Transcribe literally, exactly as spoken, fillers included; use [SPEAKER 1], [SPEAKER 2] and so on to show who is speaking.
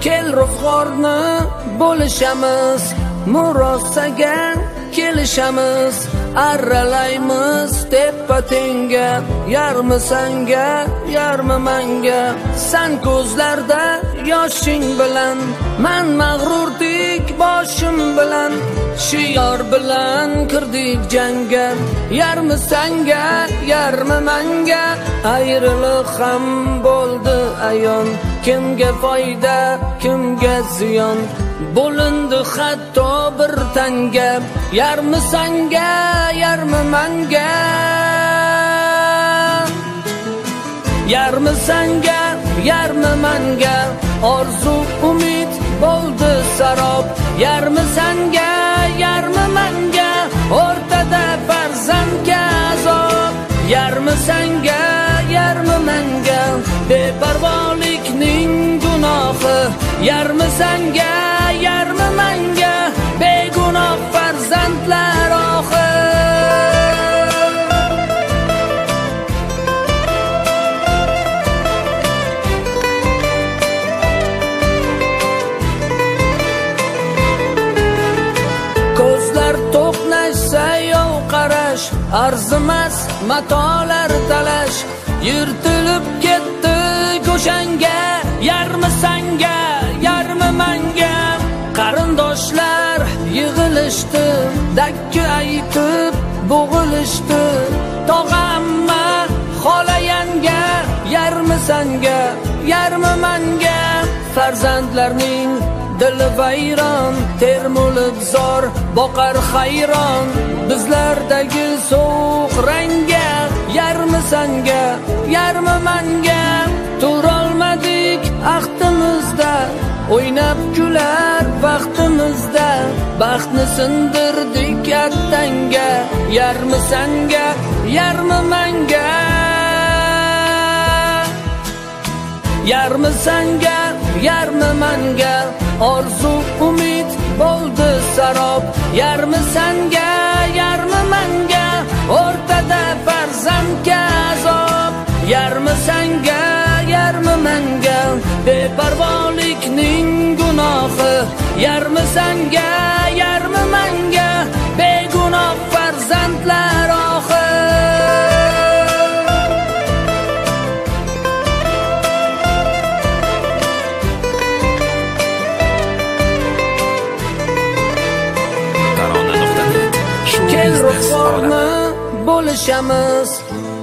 [SPEAKER 1] kel ro'zg'orni bo'lishamiz, murosaga kelishamiz, arralaymiz teppa tenga, yarmi sanga, yarmi manga. San ko'zlarda yoshing bilan, man mag'rurdek boshim bilan, shiyor bilan kirdik jangga, yarmi sanga, yarmi manga. Ayriliq ham bo'ldi ayon, kimga foyda, kimga ziyon, bo'lindi hatto bir tanga, yarmi sanga, yarmi manga. Yarmi sanga, yarmi manga, orzu umid bo'ldi sarob, yarmi sanga, yarmi manga, o'rtada farzandga azob. Yarmi sanga, yarmi manga, beparvolikning gunohi, yarmi sanga, yarmi manga, begunoh farzandlar ohi. Ko'zlar to'qnashsa yov qarash, arzimas matolar talash, yirtilib ketdi ko'shanga, yarmi sanga, yarmi manga. Qarindoshlar yig'ilishdi, dakki aytib bo'g'ilishdi, tog'amma xolayanga, yarmi sanga, yarmi manga. Farzandlarning dili vayron, termulib zor boqar hayron, bizlardagi so'q ranga, yarmi sanga, yarmi manga. Turolmadik ahdimizda, o'ynab kular vaqtimizda, baxtni sindirdik attanga, yarmi sanga, yarmi manga. Yarmi sanga, yarmi manga, orzu umid bo'ldi sarob, yarmi sanga, yarmi manga, o'rtada farzandga azob. Yarmi sanga, yarmi manga, beparvolikning gunohi, yarmi sanga, yarmi manga, begunoh farzandlar ohi. Kel ro'zg'orni bo'lishamiz,